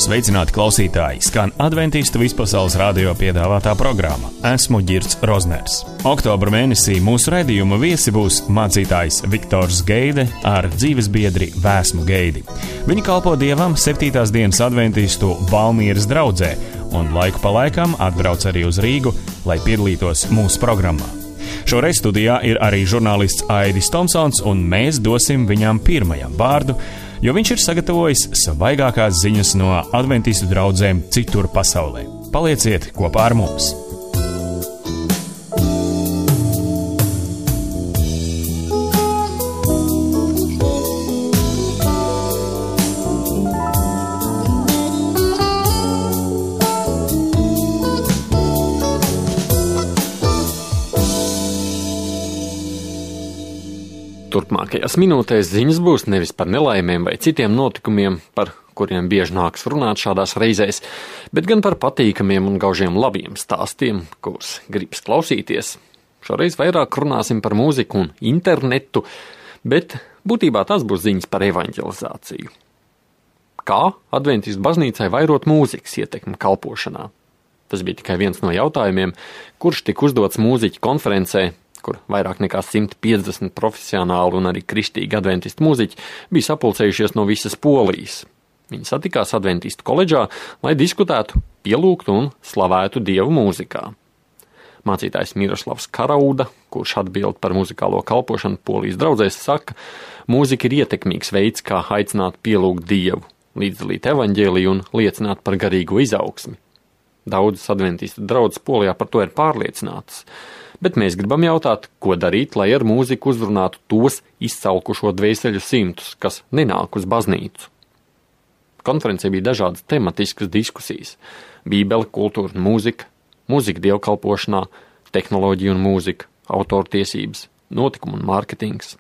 Sveicināti klausītāji! Skan Adventistu vispasaules radio piedāvātā programma. Esmu Ģirds Rozners. Oktobra mēnesī mūsu raidījuma viesi būs mācītājs Viktors Geide ar dzīvesbiedri Vēsmu Geidi. Viņi kalpo Dievam 7. dienas adventistu Valmieras draudzē un laiku pa laikam atbrauc arī uz Rīgu, lai piedalītos mūsu programmā. Šoreiz studijā ir arī žurnālists Aidis Tomsons, un mēs dosim viņam pirmajam vārdu, jo viņš ir sagatavojis svaigākās ziņas no adventistu draudzēm citur pasaulē. Palieciet kopā ar mums! Turpmākajās minūtēs ziņas būs nevis par nelaimēm vai citiem notikumiem, par kuriem bieži nāks runāt šādās reizēs, bet gan par patīkamiem un gaužiem labiem stāstiem, kurus gribas klausīties. Šoreiz vairāk runāsim par mūziku un internetu, bet būtībā tas būs ziņas par evanģelizāciju. Kā adventistu baznīcai vairot mūzikas ietekmi kalpošanā? Tas bija tikai viens no jautājumiem, kurš tika uzdots mūziķu konferencē, kur vairāk nekā 150 profesionāli un arī kristīgi adventistu mūziķi bija sapulcējušies no visas Polijas. Viņi satikās adventistu koledžā, lai diskutētu, pielūgtu un slavētu Dievu mūzikā. Mācītājs Miroslavs Karauda, kurš atbild par muzikālo kalpošanu Polijas draudzēs, saka, mūzika ir ietekmīgs veids, kā aicināt pielūgt Dievu, līdzdalīt evaņģēliju un liecināt par garīgo izaugsmi. Daudzas adventistu draudzes Polijā par to ir pārliecinātas. Bet mēs gribam jautāt, ko darīt, lai ar mūziku uzrunātu tos izsalkušo dvēseļu simtus, kas nenāk uz baznīcu. Konferencē bija dažādas tematiskas diskusijas – bībele, kultūra un mūzika, mūzika dievkalpošanā, tehnoloģija un mūzika, autortiesības, notikumu un mārketings.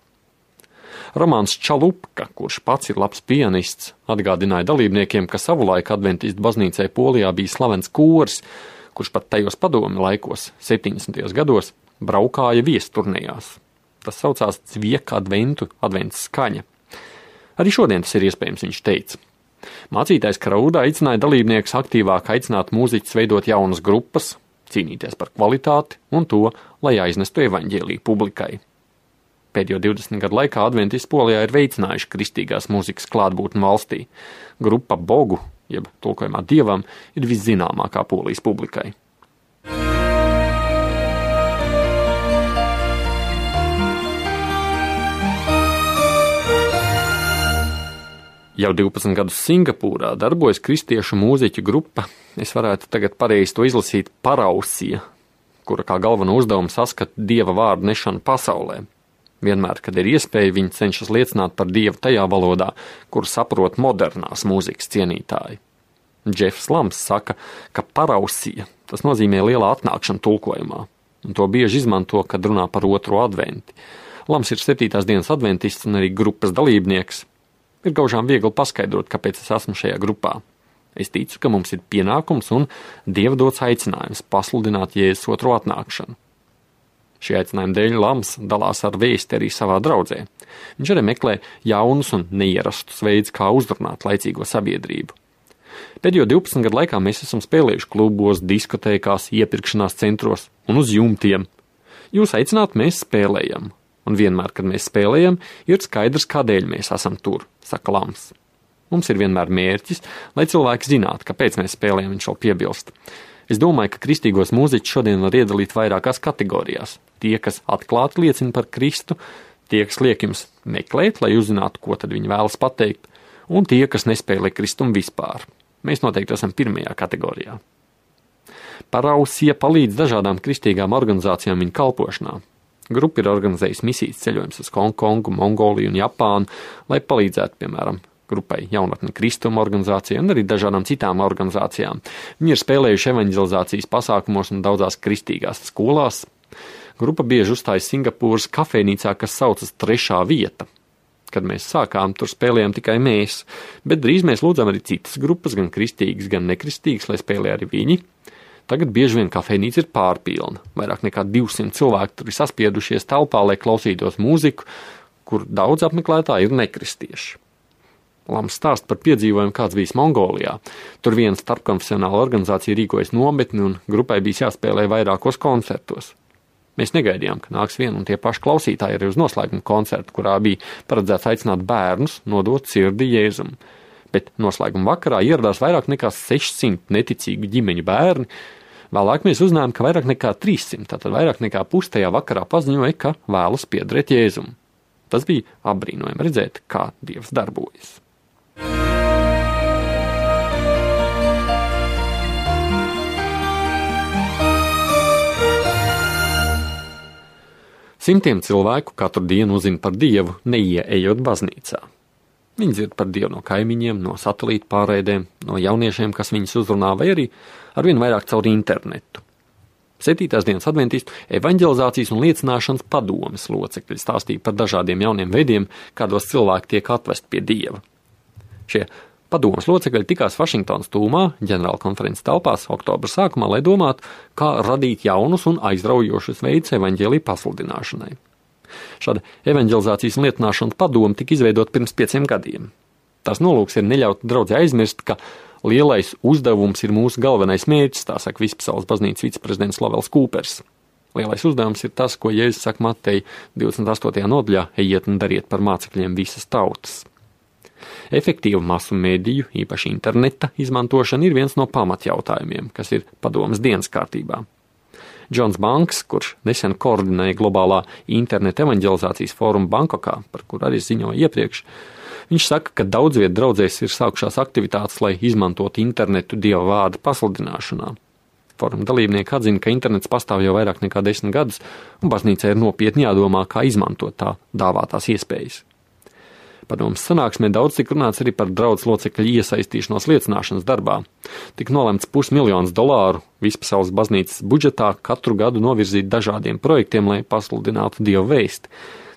Romāns Čalupka, kurš pats ir labs pianists, atgādināja dalībniekiem, ka savulaik adventistu baznīcai Polijā bija slavens kors, kurš pat tajos padomi laikos, 70. gados, braukāja viesturnējās. Tas saucās Cvieka adventu, advents skaņa. Arī šodien tas ir iespējams, viņš teica. Mācītājs Karauda aicināja dalībniekus aktīvāk aicināt mūziķus veidot jaunas grupas, cīnīties par kvalitāti un to, lai aiznestu evaņģēliju publikai. Pēdējo 20 gadu laikā adventisti Polijā ir veicinājuši kristīgās mūzikas klātbūtni valstī. Grupa Bogu, jeb tulkojumā Dievam, ir viszināmākā Polijas publikai. Jau 12 gadus Singapūrā darbojas kristiešu mūziķu grupa, es varētu tagad pareizi to izlasīt, Parausija, kura kā galveno uzdevumu saskata Dieva vārdu nešanu pasaulē. Vienmēr, kad ir iespēja, viņi cenšas liecināt par Dievu tajā valodā, kur saprot modernās mūzikas cienītāji. Džefs Lams saka, ka parausija, tas nozīmē lielā atnākšana tulkojumā, un to bieži izmanto, kad runā par otro adventi. Lams ir 7. dienas adventists un arī grupas dalībnieks. Ir gaužām viegli paskaidrot, kāpēc es esmu šajā grupā. Es ticu, ka mums ir pienākums un Dieva dots aicinājums pasludināt Jēzus otro atnākšanu. Šī aicinājuma dēļ Lams dalās ar vēsti arī savā draudzē. Viņš arī meklē jaunus un neierastus veidus, kā uzrunāt laicīgo sabiedrību. Pēdējo 12 gadu laikā mēs esam spēlējuši klubos, diskotēkās, iepirkšanās centros un uz jumtiem. Jūs aicināt, mēs spēlējam. Un vienmēr, kad mēs spēlējam, ir skaidrs, kādēļ mēs esam tur, saka Lams. Mums ir vienmēr mērķis, lai cilvēki zinātu, kāpēc mēs spēlējam, viņš vēl piebilst. Es domāju, ka kristīgos mūziķus šodien var iedalīt vairākās kategorijās. Tie, kas atklāti liecina par Kristu, tie, kas liek jums meklēt, lai uzzinātu, ko tad viņi vēlas pateikt, un tie, kas nespēlē Kristumu vispār. Mēs noteikti esam pirmajā kategorijā. Parausija palīdz dažādām kristīgām organizācijām viņa kalpošanā. Grupa ir organizējusi misijas ceļojumus uz Hongkongu, Mongoliju un Japānu, lai palīdzētu, piemēram, grupai Jaunatne Kristuma organizācijai un arī dažādām citām organizācijām. Viņi ir spēlējuši evaņģelizācijas pasākumos un daudzās kristīgās skolās. Grupa bieži uzstājas Singapūras kafejnīcā, kas saucas Trešā vieta. Kad mēs sākām, tur spēlējām tikai mēs, bet drīz mēs lūdzām arī citas grupas, gan kristīgas, gan nekristīgas, lai spēlē arī viņi. Tagad bieži vien kafejnīca ir pārpilna. Vairāk nekā 200 cilvēki tur ir saspiedušies telpā, lai klausītos mūziku, kur daudz apmeklētāji ir nekristieši. Lams stāst par piedzīvojumu, kāds bijis Mongolijā. Tur viena starpkonfesionāla organizācija rīkojas nometni un grupai bija jāspēlē vairākos koncertos. Mēs negaidījām, ka nāks vien un tie paši klausītāji arī uz noslēguma koncertu, kurā bija paredzēts aicināt bērnus nodot sirdi Jēzum. Bet noslēguma vakarā ieradās vairāk nekā 600 neticīgu ģimeņu bērni. Vēlāk mēs uzzinājām, ka vairāk nekā 300, tātad vairāk nekā pusi tajā vakarā paziņoja, ka vēlas piederēt Jēzum. Tas bija apbrīnojami redzēt, kā Dievs darbojas. Simtiem cilvēku katru dienu uzzina par Dievu, neieejot baznīcā. Viņi dzird par Dievu no kaimiņiem, no satelīta pārraidēm, no jauniešiem, kas viņus uzrunā, vai arī arvien vairāk caur internetu. 7. dienas adventistu evanģelizācijas un liecināšanas padomes locekļi stāstīja par dažādiem jauniem veidiem, kādos cilvēki tiek atvesti pie Dieva. Šie padomes locekļi tikās Vašingtonas tūmā, ģenerāla konferences telpās oktobra sākumā, lai domātu, kā radīt jaunus un aizraujošus veidus evaņģēlija pasludināšanai. Šāda evaņģelizācijas un liecināšanas padome tika izveidota pirms 5 gadiem. Tās nolūks ir neļaut draudzē aizmirst, ka lielais uzdevums ir mūsu galvenais mērķis, tā saka Vispasaules baznīcas viceprezidents Lavels Kūpers. Lielais uzdevums ir tas, ko Jēzus saka Mateja 28. nodaļā: ejiet un dariet par mācekļiem visas tautas. Efektīva masu mediju, īpaši interneta izmantošana, ir viens no pamatjautājumiem, kas ir padomes dienas kārtībā. Džons Banks, kurš nesen koordinēja globālā interneta evaņģelizācijas fórumu Bankokā, par kur arī ziņoja iepriekš, viņš saka, ka daudz viet draudzēs ir sākušās aktivitātes, lai izmantotu internetu Dieva vārda pasludināšanā. Fóruma dalībnieki atzina, ka internets pastāv jau vairāk nekā 10 gadus, un baznīcai ir nopietni jādomā, kā izmantot tā dāvātās iespējas. Padomes sanāksmē daudz tika runāts arī par draudzes locekļu iesaistīšanos liecināšanas darbā. Tik nolemts $500,000 Vispasaules baznīcas budžetā katru gadu novirzīt dažādiem projektiem, lai pasludinātu Dieva vēsti.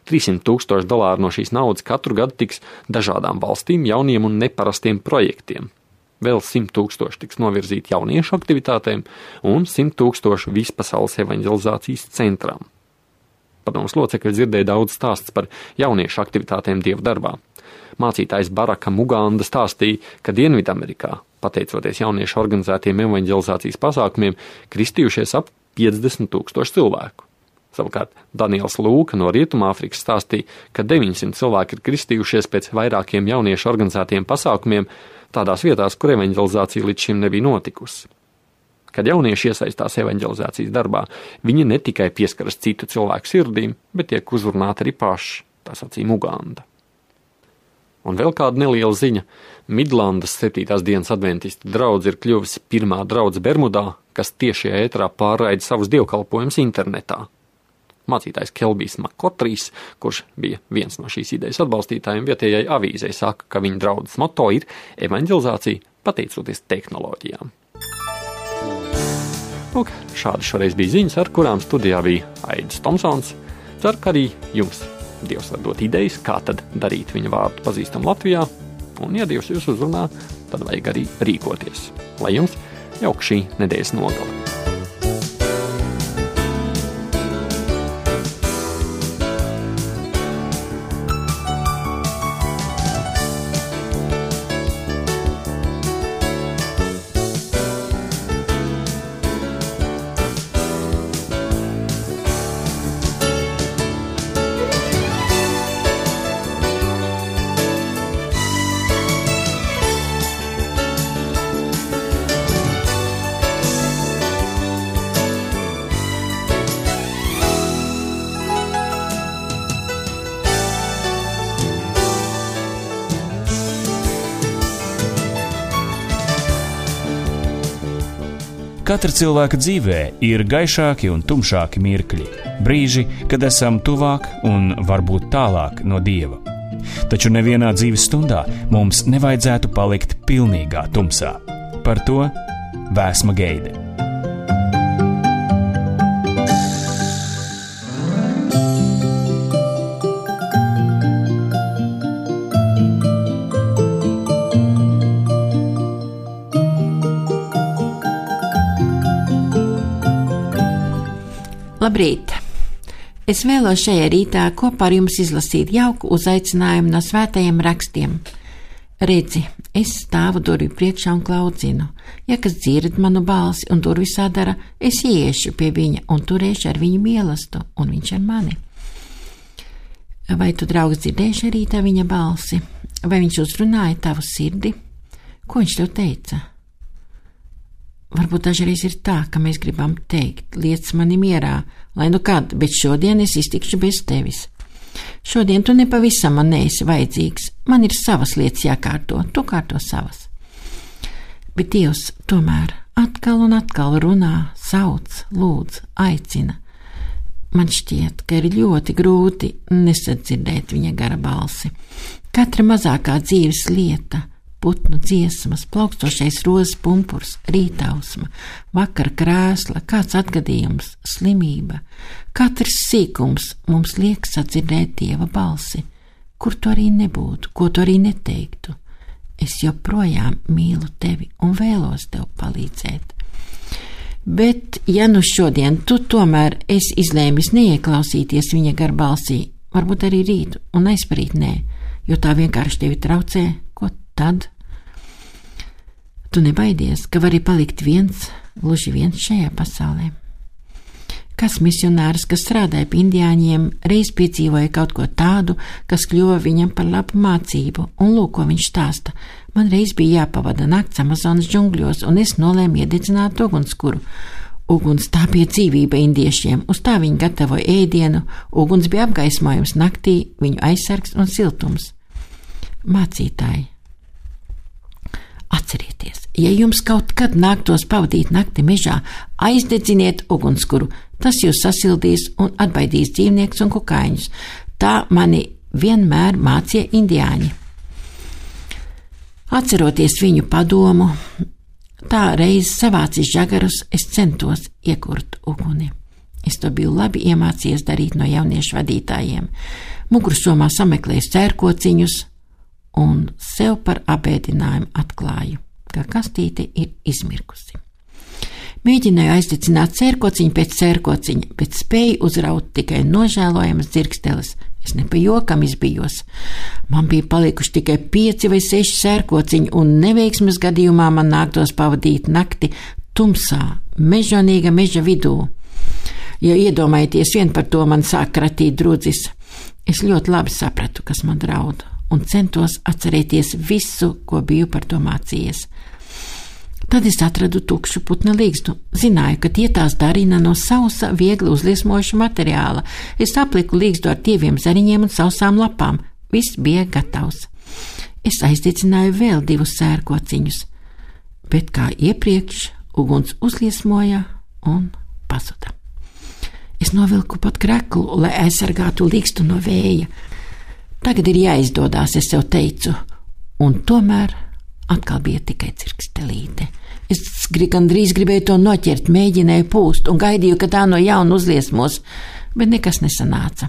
$300,000 no šīs naudas katru gadu tiks dažādām valstīm, jauniem un neparastiem projektiem. Vēl 100,000 tiks novirzīti jauniešu aktivitātēm un 100,000 Vispasaules evaņģelizācijas centram. Padomes locekļi dzirdēja daudz stāsts par jauniešu aktivitātēm Dieva darbā. Mācītājs Baraka Muganda stāstīja, ka Dienvidamerikā, pateicoties jauniešu organizētiem evaņģelizācijas pasākumiem, kristījušies ap 50,000 cilvēku. Savukārt Daniels Lūka no Rietumāfrikas stāstīja, ka 900 cilvēki ir kristījušies pēc vairākiem jauniešu organizētiem pasākumiem tādās vietās, kur evaņģelizācija līdz šim nebija notikusi. Kad jaunieši iesaistās evaņģelizācijas darbā, viņi ne tikai pieskaras citu cilvēku sirdīm, bet tiek uzrunāti arī paši, tā sacīja Muganda. Un vēl kāda neliela ziņa. Midlandas 7. dienas adventistu draudze ir kļuvusi pirmā draudze Bermudā, kas tiešajā ēterā pārraida savus dievkalpojumus internetā. Mācītājs Kelbijs Makotrijs, kurš bija viens no šīs idejas atbalstītājiem, vietējai avīzei saka, ka viņa draudzes moto ir evaņģelizācija pateicoties tehnoloģijām. Lūk, šādi šoreiz bija ziņas, ar kurām studijā bija Aidis Tomsons. Ceru, ka arī jums Dievs var dot idejas, kā tad darīt viņa vārdu pazīstam Latvijā, un ja Dievs jūs uzrunā, tad vajag arī rīkoties. Lai jums jauka šī nedēļas nogale. Katra cilvēka dzīvē ir gaišāki un tumšāki mirkļi, brīži, kad esam tuvāk un varbūt tālāk no Dieva. Taču nevienā dzīves stundā mums nevajadzētu palikt pilnīgā tumsā. Par to Vēsma Geide. Labrīt! Es vēlos šajā rītā kopā ar jums izlasīt jauku uzaicinājumu no svētajiem rakstiem. Redzi, es stāvu durvju priekšā un klaudzinu. Ja kas dzird manu balsi un durvis sadara, es iešu pie viņa un turēšu ar viņu mīlestību, un viņš ar mani. Vai tu, draugs, dzirdēši arī tā viņa balsi? Vai viņš uzrunāja tavu sirdi? Ko viņš tev teica? Varbūt dažreiz ir tā, ka mēs gribam teikt, liec mani mierā, lai nu kad, bet šodien es iztikšu bez tevis. Šodien tu nepavisam man neesi vajadzīgs, man ir savas lietas jākārto, tu kārto savas. Bet Dievs tomēr atkal un atkal runā, sauc, lūdz, aicina. Man šķiet, ka ir ļoti grūti nesadzirdēt viņa gara balsi. Katra mazākā dzīves lieta, putnu dziesmas, plaukstošais rozes pumpurs, rītausma, vakara krēsla, kāds atgadījums, slimība, katrs sīkums mums liek sadzirdēt Dieva balsi, kur tu arī nebūtu, ko tu arī neteiktu. Es joprojām mīlu tevi un vēlos tev palīdzēt. Bet, ja nu šodien tu tomēr esi izlēmis neieklausīties viņa gar balsī, varbūt arī rīt un aizparīt nē, jo tā vienkārši tevi traucē, ko tad? Tu nebaidies, ka vari palikt gluži viens šajā pasaulē. Kas misionārs, kas strādāja pie indiāņiem, reiz piedzīvoja kaut ko tādu, kas kļuva viņam par labu mācību, un lūk, ko viņš stāsta. Man reiz bija jāpavada nakts Amazonas džungļos, un es nolēmu iededzināt ugunskura. Uguns tā bija dzīvība indiešiem, uz tā viņi gatavoja ēdienu, uguns bija apgaismojums naktī, viņu aizsargs un siltums. Mācītāji, atcerieties, ja jums kaut kad nāktos pavadīt nakti mežā, aizdedziniet ugunskuru, tas jūs sasildīs un atbaidīs dzīvniekus un kukaiņus. Tā mani vienmēr mācīja indiāņi. Atceroties viņu padomu, tā reiz savācis žagarus, es centos iekurt uguni. Es to biju labi iemācījies darīt no jauniešu vadītājiem. Mugursomā sameklēju sērkociņus un sev par apēdinājumu atklāju, ka kastīte ir izmirkusi. Mēģināju aizdedzināt sērkociņu pēc sērkociņa, bet spēju uzraut tikai nožēlojamas dzirksteles. Es ne pa jokam izbijos. Man bija palikuši tikai 5 vai 6 sērkociņi, un neveiksmes gadījumā man nāktos pavadīt nakti tumsā, mežonīga meža vidū. Ja iedomājieties vien par to, man sāk kratīt drudzis. Es ļoti labi sapratu, kas man draud, un centos atcerēties visu, ko biju par to mācījies. Tad es atradu tukšu putna līgstu. Zināju, ka tie tās darina no sausa, viegli uzliesmojuša materiāla. Es apliku līgstu ar tieviem zariņiem un sausām lapām. Viss bija gatavs. Es aizdedzināju vēl 2 sērkociņus, bet kā iepriekš uguns uzliesmoja un pazuda. Es novilku pat kreklu, lai aizsargātu līgstu no vēja. Tagad ir jāizdodās, es sev teicu, un tomēr atkal bija tikai cirkstelīte. Es gandrīz gribēju to noķert, mēģināju pūst un gaidīju, ka tā no jauna uzliesmos, bet nekas nesanāca.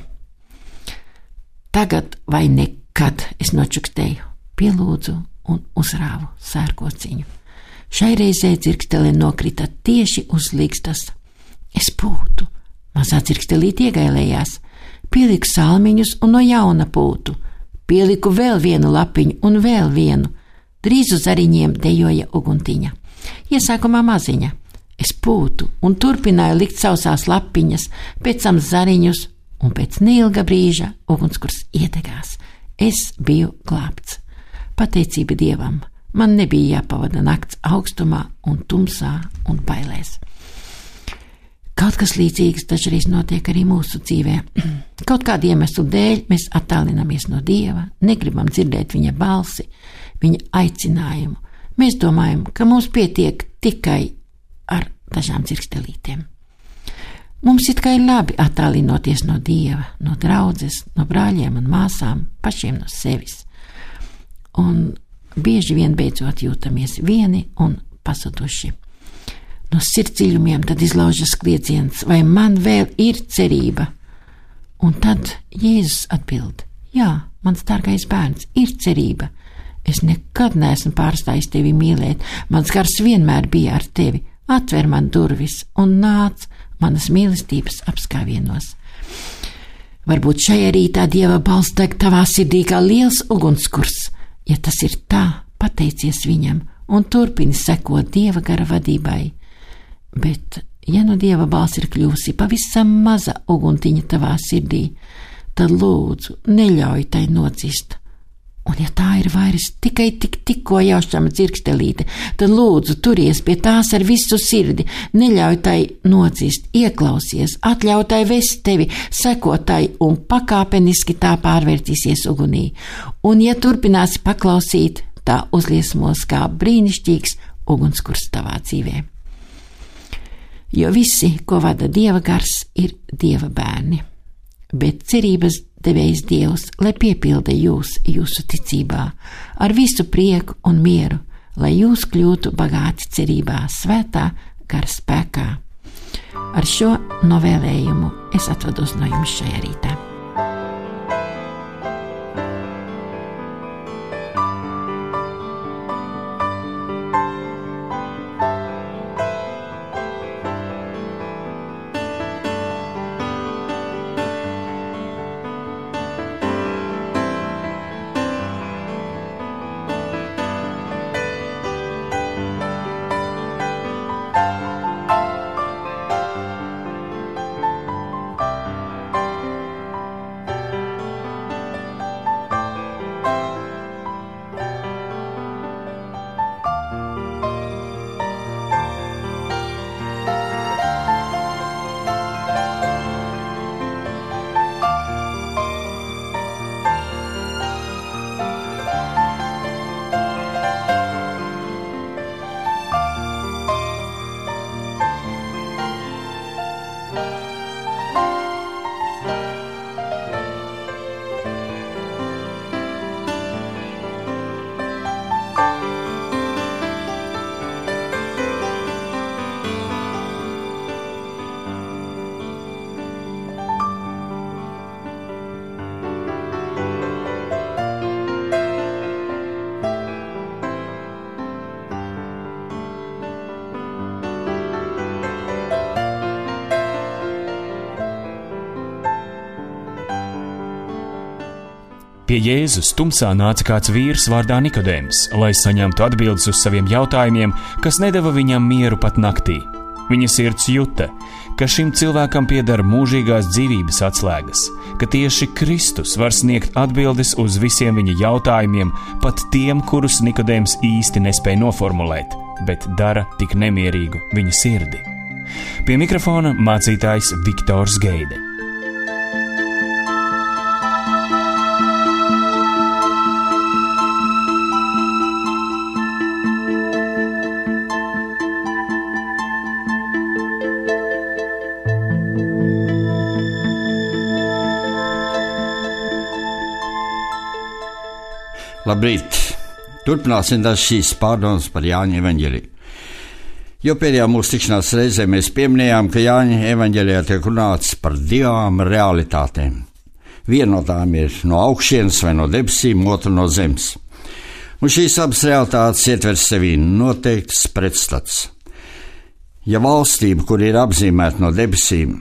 Tagad vai nekad, es nočukstēju, pielūdzu un uzrāvu sērkociņu. Šai reizē dzirkstele nokrita tieši uz līgstas. Es pūtu, mazā dzirkstelīte iegailējās, pieliku salmiņus un no jauna pūtu, pieliku vēl vienu lapiņu un vēl vienu. Drīz uz zariņiem dejoja uguntiņa. Iesākumā maziņa. Es pūtu un turpināju likt sausās lapiņas, pēc tam zariņus, un pēc neilga brīža ugunskurs iedegās. Es biju glābts. Pateicība Dievam, man nebija jāpavada nakts augstumā un tumsā un bailēs. Kaut kas līdzīgs dažreiz notiek arī mūsu dzīvē. Kaut kādu iemeslu dēļ mēs attālinamies no Dieva, negribam dzirdēt viņa balsi, viņa aicinājumu. Mēs domājam, ka mums pietiek tikai ar dažām dzirkstelītēm. Mums it kā ir labi attālinoties no Dieva, no draudzes, no brāļiem un māsām, pašiem no sevis. Un bieži vien beidzot jūtamies vieni un pazuduši. No sirdsdziļumiem tad izlaužas kliedziens, vai man vēl ir cerība? Un tad Jēzus atbild: jā, mans dārgais bērns, ir cerība. Es nekad neesmu pārstājis tevi mīlēt, mans gars vienmēr bija ar tevi. Atver man durvis un nāc manas mīlestības apskāvienos. Varbūt šajā rītā Dieva balss deg tavā sirdī kā liels ugunskurs. Ja tas ir tā, pateicies viņam un turpini sekot Dieva gara vadībai, bet, ja no Dieva balss ir kļūsi pavisam maza uguntiņa tavā sirdī, tad lūdzu, neļauj tai nocist. Un ja tā ir vairs tikai tikko jaušama dzirkstelīte, tad lūdzu turies pie tās ar visu sirdi, neļauj tai nocist, ieklausies, atļauj tai vest tevi, seko tai un pakāpeniski tā pārvērtīsies ugunī. Un ja turpināsi paklausīt, tā uzliesmos kā brīnišķīgs ugunskurs tavā dzīvē. Jo visi, ko vada Dieva gars, ir Dieva bērni. Bet cerības devējs Dievs, lai piepilda jūsu ticībā, ar visu prieku un mieru, lai jūs kļūtu bagāti cerībā, svētā gara spēkā. Ar šo novēlējumu es atvados no jums šajā rītā. Pie Jēzus tumsā nāca kāds vīrs vārdā Nikodēms, lai saņemtu atbildes uz saviem jautājumiem, kas nedeva viņam mieru pat naktī. Viņa sirds juta, ka šim cilvēkam pieder mūžīgās dzīvības atslēgas, ka tieši Kristus var sniegt atbildes uz visiem viņa jautājumiem, pat tiem, kurus Nikodēms īsti nespēja noformulēt, bet dara tik nemierīgu viņa sirdi. Pie mikrofona mācītājs Viktors Geide. Labrīt! Turpināsim šīs pārdomas par Jāņa evaņģēliju. Jo pēdējā mūsu tikšanās reizē mēs pieminējām, ka Jāņa evaņģēlijā tiek runāts par divām realitātēm. Viena no tām ir no augšienes vai no debesīm, otra no zemes. Un šīs abas realitātes ietver sevī noteikts pretstats. Ja valstība, kur ir apzīmēta no debesīm,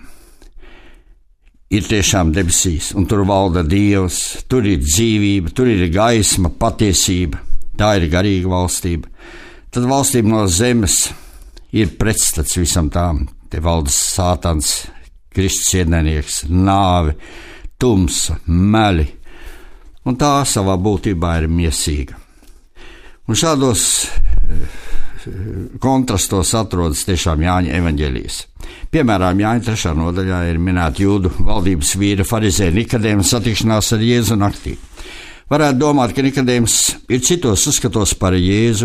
ir tiešām debesīs, un tur valda Dievs, tur ir dzīvība, tur ir gaisma, patiesība, tā ir garīga valstība. Tad valstība no zemes ir pretstats visam tām. Te valda Sātans, Kristus ienaidnieks, nāve, tumsa, meli, un tā savā būtībā ir miesīga. Un šādos kontrastos atrodas tiešām Jāņa evaņģēlijs. Piemēram, Jāņa 3. nodaļā ir minēta Jūdu valdības vīra farizēja Nikodēma satikšanās ar Jēzu naktī. Varētu domāt, ka Nikodēms ir citos uzskatos par Jēzu,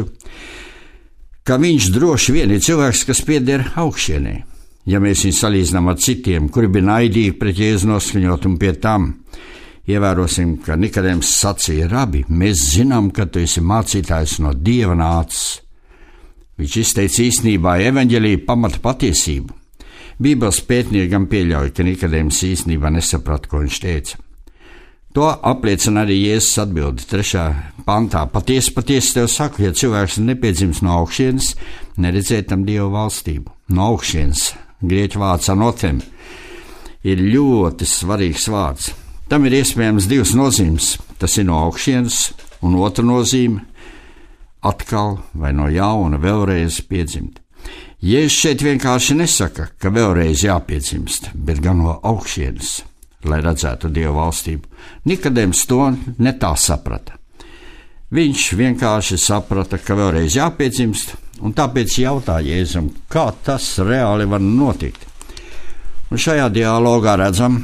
ka viņš droši vien ir cilvēks, kas pieder augšienē. Ja mēs viņu salīdzinām ar citiem, kuri bija naidīgi pret Jēzu noskaņot, un pie tam ievērosim, ka Nikodēms sacīja: Rabi, mēs zinām, ka tu esi mācītājs no Dieva nācis. Viņš izteica īstenībā evaņģēlija pamata patiesību. Bībeles pētnieki gan pieļauj, ka Nikodēms īstenībā nesaprata, ko viņš teica. To apliecina arī Jēzus atbildi 3. pantā. Patiesi, tev saku, ja cilvēks nepiedzims no augšienes, neredzēt tam Dieva valstību. No augšienes, grieķu vārds anotem, ir ļoti svarīgs vārds. Tam ir iespējams divas nozīmes. Tas ir no augšienes un otra nozīme – atkal vai no jauna vēlreiz piedzimt. Jēzus šeit vienkārši nesaka, ka vēlreiz jāpiedzimst, bet gan no augšienes, lai redzētu Dieva valstību. Nikodēms to ne tā saprata. Viņš vienkārši saprata, ka vēlreiz jāpiedzimst, un tāpēc jautāja Jēzum, kā tas reāli var notikt. Un šajā dialogā redzam,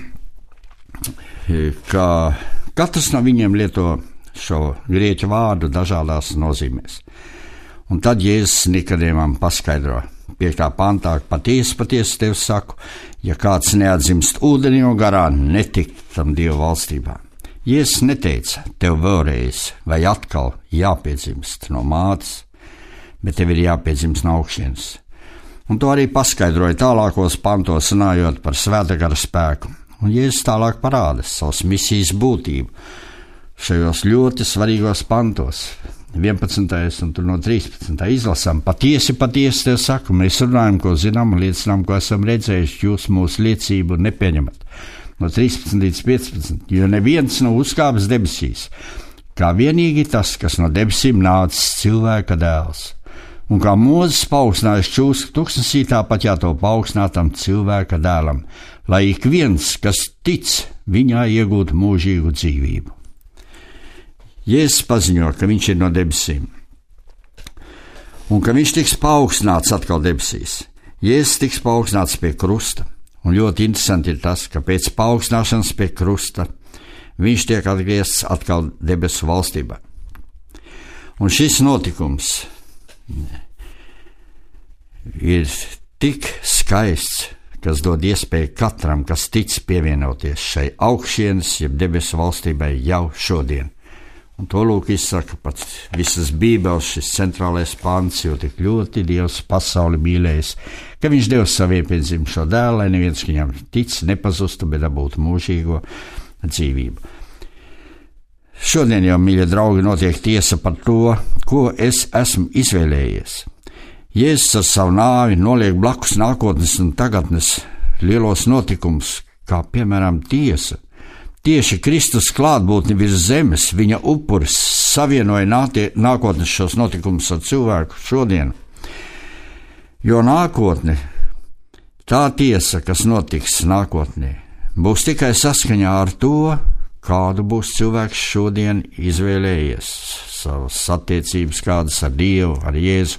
ka katrs no viņiem lieto šo grieķu vārdu dažādās nozīmēs. Un tad Jēzus Nikodēmam paskaidro 5. pantā, patiesi tev saku, ja kāds neatzimst ūdenī un garā, netikt tam Dieva valstībā. Jēzus neteica tev vēlreiz vai atkal jāpiedzimst no mātes, bet tev ir jāpiedzimst no augšienes. Un to arī paskaidroja tālākos pantos, runājot par Svētā gara spēku. Un Jēzus tālāk parāda savas misijas būtību šajos ļoti svarīgos pantos. 11. un no 13. izlasām, patiesi tev saku, mēs runājam, ko zinām un liecinām, ko esam redzējuši, jūs mūsu liecību nepieņemat. No 13 līdz 15, jo neviens nav uzkāpis debesīs, kā vienīgi tas, kas no debesīm nācis Cilvēka dēls. Un kā Mūzes paaugstinājis čūsku tuksnesī, tāpat jātop paaugstinātam Cilvēka dēlam, lai ik viens, kas tic, viņā iegūtu mūžīgu dzīvību. Jēzus paziņo, ka viņš ir no debesīm un ka viņš tiks paaugstināts atkal debesīs. Jēzus tiks paaugstināts pie krusta, un ļoti interesanti ir tas, ka pēc paaugstināšanas pie krusta viņš tiek atgriezts atkal debesu valstībā. Un šis notikums ir tik skaists, kas dod iespēju katram, kas tic, pievienoties šai augšienes, jeb debesu valstībai jau šodien. Un to lūk izsaka pats visas Bībeles šis centrālais pants, jo tik ļoti Dievs pasauli mīlējis, ka viņš devis savu vienpiedzimušo dēlu, lai neviens viņam tic, nepazustu, bet dabūtu mūžīgo dzīvību. Šodien jau, mīļie draugi, notiek tiesa par to, ko es esmu izvēlējies. Jēzus ar savu nāvi noliek blakus nākotnes un tagadnes lielos notikumus, kā piemēram tiesa. Tieši Kristus klātbūtni virs zemes, viņa upuris savienoja nākotnes šos notikumus ar cilvēku šodien. Jo nākotne, tā tiesa, kas notiks nākotnē, būs tikai saskaņā ar to, kādu būs cilvēks šodien izvēlējies, savas attiecības kādas ar Dievu, ar Jēzu.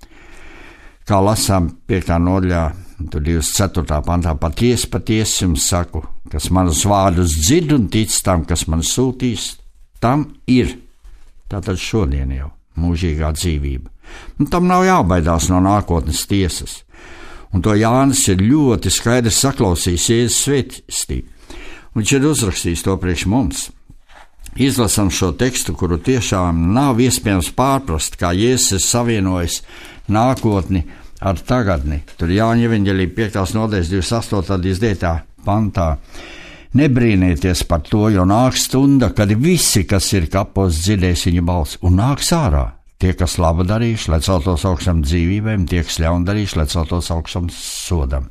Kā lasām 5. nodaļā, tur 24. pantā, patiesi jums saku, kas manus vārdus dzird un tic tam, kas man sūtīs, tam ir, tātad šodien jau, mūžīgā dzīvība. Un tam nav jābaidās no nākotnes tiesas. Un to Jānis ir ļoti skaidri saklausījis Jēzus svētību. Viņš ir uzrakstījis to priekš mums. Izlasam šo tekstu, kuru tiešām nav iespējams pārprast, kā Jēzus ir savienojis nākotni ar tagadni. Tur Jāņa evaņģēlija 5. nodaļas 28. līdz 9. pantā. Nebrīnieties par to, jo nāks stunda, kad visi, kas ir kapos, dzirdēs viņa balsi, un nāks ārā. Tie, kas labu darījuši, lai celtos augšām dzīvībēm, tie, kas ļaunu darījuši, lai celtos augšām sodam.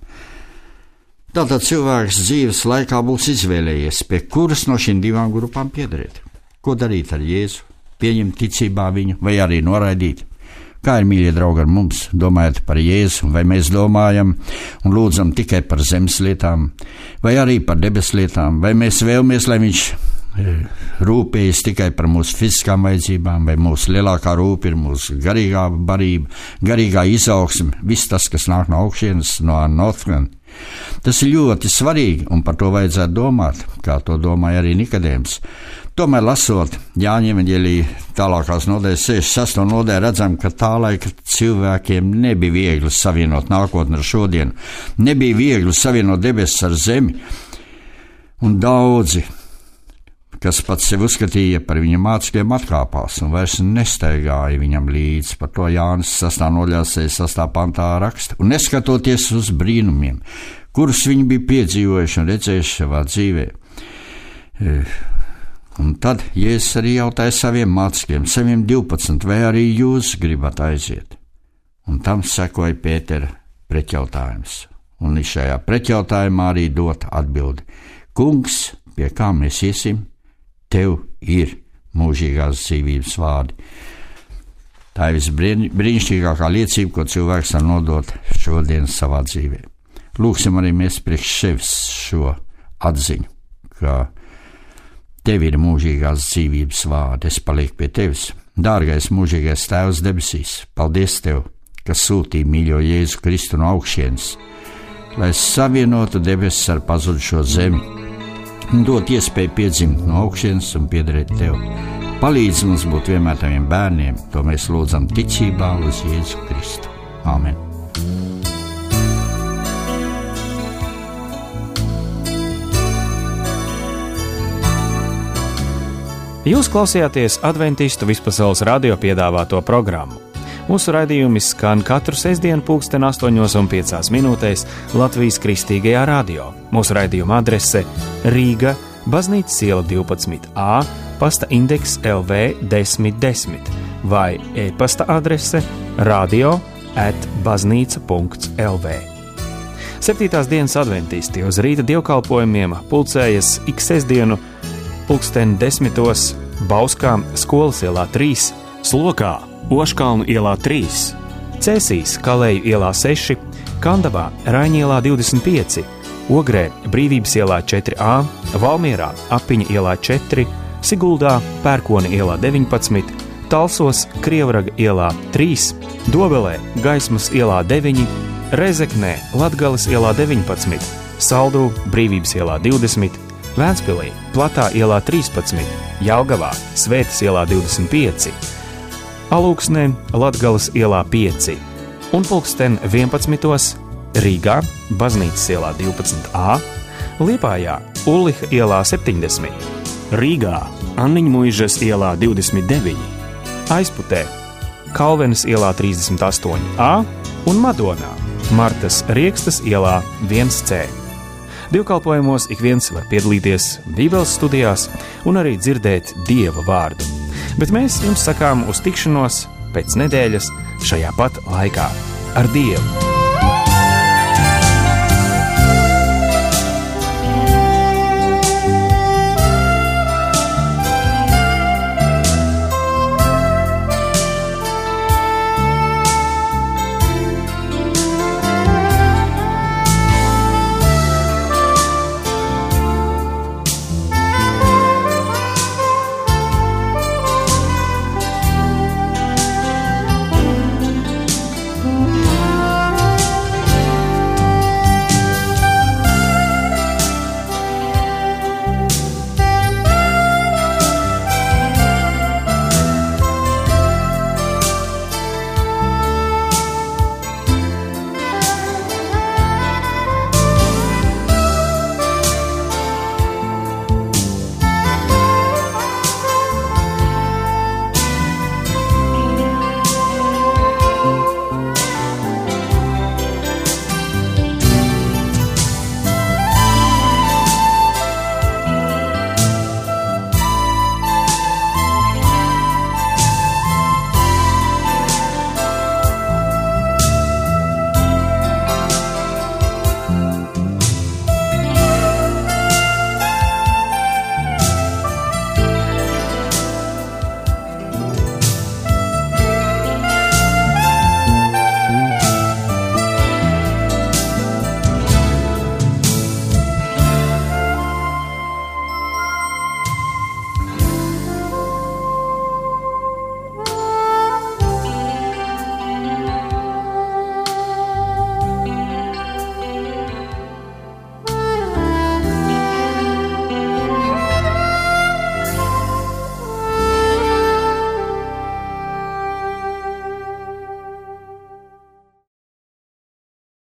Tātad cilvēks dzīves laikā būs izvēlējies, pie kuras no šīm divām grupām piederēt. Ko darīt ar Jēzu? Pieņemt ticībā viņu vai arī noraidīt? Kā ir, mīļie draugi, ar mums, domājot par Jēzu, vai mēs domājam un lūdzam tikai par zemes lietām, vai arī par debes lietām, vai mēs vēlamies, lai viņš rūpējas tikai par mūsu fiziskām vajadzībām, vai mūsu lielākā rūpa ir mūsu garīgā barība, garīgā izaugsme, viss tas, kas nāk no augšienes, no Notfren. Tas ir ļoti svarīgi, un par to vajadzētu domāt, kā to domāja arī Nikodēms. Tomēr, lasot Jāņa evaņģēlija tālākās nodaļas 66. nodaļā, redzam, ka tā laika cilvēkiem nebija viegli savienot nākotni ar šodienu, nebija viegli savienot debesis ar zemi, un daudzi, kas pats sevi uzskatīja par viņa mācekļiem, atkāpās un vairs nestaigāja viņam līdzi. Par to Jānis 6. nodaļā 6. pantā raksta. Un neskatoties uz brīnumiem, kurus viņi bija piedzīvojuši un redzējuši savā dzīvē. Un tad Jēzus arī jautāja saviem mācekļiem, saviem 12, vai arī jūs gribat aiziet? Un tam sekoja Pētera pretjautājums. Un šajā pretjautājumā arī dot atbildi. Kungs, pie kā mēs iesim? Tev ir mūžīgās dzīvības vārdi. Tā ir visbrīnišķīgākā liecība, ko cilvēks var nodot šodien savā dzīvē. Lūksim arī mēs priekš sevis šo atziņu, ka Tev ir mūžīgās dzīvības vārdi, es palieku pie Tevis. Dārgais mūžīgais Tēvs debesīs, paldies Tev, kas sūtīja mīļo Jēzu Kristu no augšienes, lai savienotu debesis ar pazudušo zemi un dot iespēju piedzimt no augšienes un piederēt Tev. Palīdz mums būt vienmēr Taviem bērniem, to mēs lūdzam ticībā uz Jēzu Kristu. Āmen. Jūs klausījāties Adventistu vispasaules radio piedāvāto programmu. Mūsu raidījumi skan katru sestdienu 8:05 Latvijas Kristīgajā radio. Mūsu raidījuma adrese Rīga, Baznīcas iela 12A, pasta indeks LV 1010 vai e-pasta adrese radio@baznīca.lv. 7. dienas adventisti uz rīta dievkalpojumiem pulcējas ik sestdienu 10:10 Bauskā Skolas ielā 3, Slokā Oškalnu ielā 3, Cēsīs Kalēju ielā 6, Kandavā Raiņa ielā 25, Ogrē Brīvības ielā 4A, Valmierā Apiņa ielā 4, Siguldā Pērkona ielā 19, Talsos Krievraga ielā 3, Dobelē Gaismas ielā 9, Rezeknē Latgales ielā 19, Saldū Brīvības ielā 20, Vēnspilī Platā ielā 13, Jelgavā Svētas ielā 25, Alūksnē Latgales ielā 5 un 11:00 Rīgā Baznīcas ielā 12A, Liepājā Ulliha ielā 70, Rīgā Anniņmuižas ielā 29, Aizputē Kalvenes ielā 38A un Madonā Martas Riekstas ielā 1C. Dievkalpojumos ik viens var piedalīties Bībeles studijās un arī dzirdēt Dieva vārdu. Bet mēs jums sakām uz tikšanos pēc nedēļas šajā pat laikā. Ar Dievu!